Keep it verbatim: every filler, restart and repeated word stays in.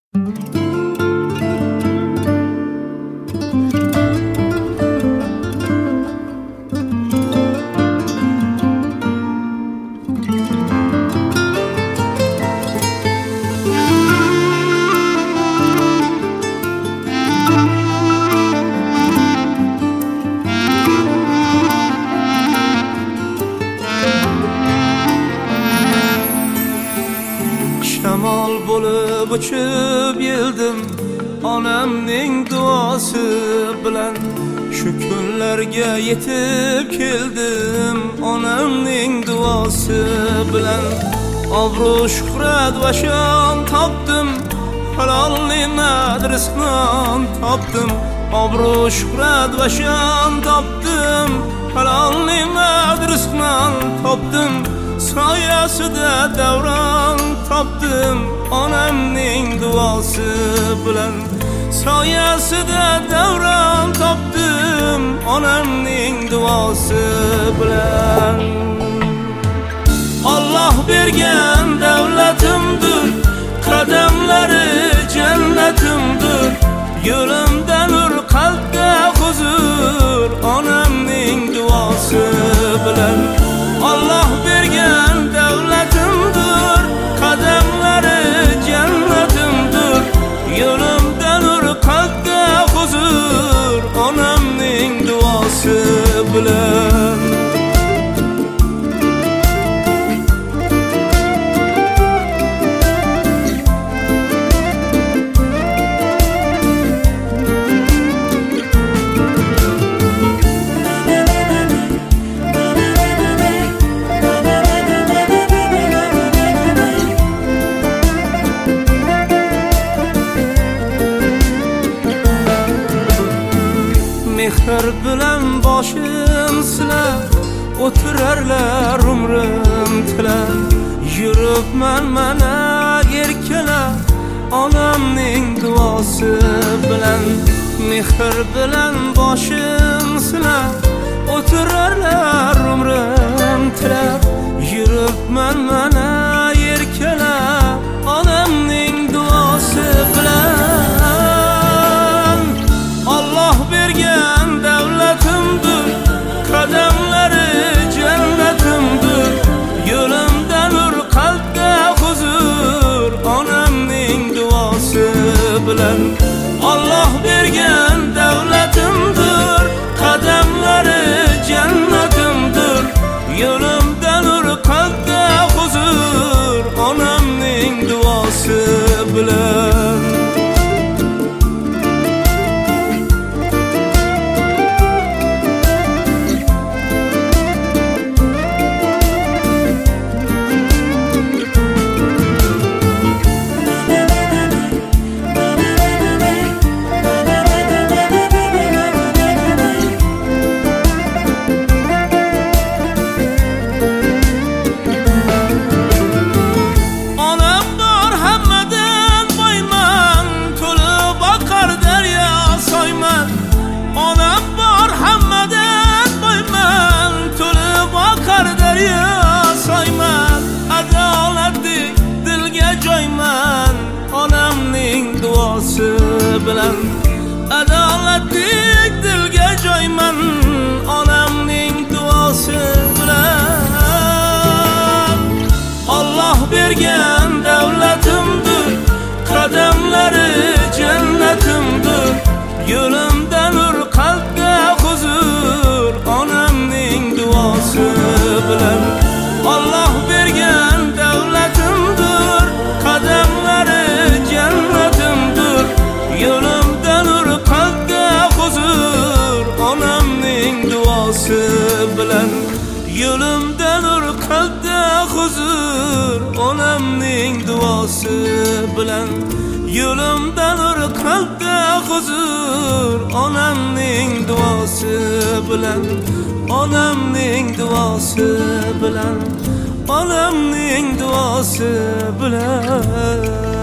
Shamol bo'lib uchib yeldim onamning duosi bilan. Shu kunlarga yetib keldim onamning duosi bilan. Obro' shuhrat va shon topdim, halolli rizqdan topdim. Obro' shuhrat va shon topdim, halolli rizqdan topdim. Soyasida davron topdim onamning duosi bilan. Soyasida davron topdim onamning duosi bilan. Alloh bergan davlatimdir, qadamlari jannatimdir. Yo'limda nur, qalbda huzur onamning duosi bilan. Alloh bergan davlatimdir, qadamlari jannatimdir. Yo'limda nur, qalbda huzur onamning duosi bilan. Mehr bilan boshim silab o'tirarlar umrim tilab. Yuribman mana erkalab onamning duosi bilan. Mehr bilan boshim silab o'tirarlar umrim tilab. Yuribman mana erkalab onamning duosi bilan. Alloh bergan davlatimdir, qadamlari jannatimdir. Yo'limda nur, qalbda huzur onamning duosi bilan. Alloh bergan davlatimdir, qadamlari jannatimdir. Yo'limda nur, qalbda huzur onamning duosi bilan. Adolatli dilga joyman onamning duosi bilan. Adolatli dilga joyman onamning duosi bilan. Alloh bergan davlatimdir, qadamlari jannatimdir. Yo'limda nur, qalbda huzur onamning duosi bilan. Alloh bergan davlatimdir, qadamlari jannatimdir. Yo'limda nur, qalbda huzur onamning duosi bilan. Yo'limda nur, qalbda huzur onamning duosi bilan. Yo'limda nur, qalbda huzur onamning duosi bilan. Onamning duosi bilan. Onamning duosi bilan.